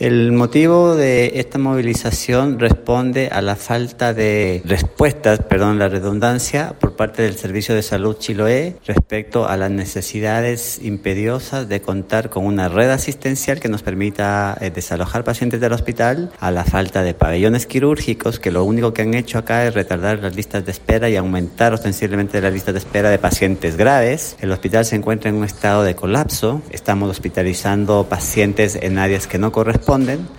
El motivo de esta movilización responde a la falta de respuestas, perdón la redundancia, por parte del Servicio de Salud Chiloé respecto a las necesidades imperiosas de contar con una red asistencial que nos permita desalojar pacientes del hospital, a la falta de pabellones quirúrgicos, que lo único que han hecho acá es retardar las listas de espera y aumentar ostensiblemente las listas de espera de pacientes graves. El hospital se encuentra en un estado de colapso, estamos hospitalizando pacientes en áreas que no corresponden.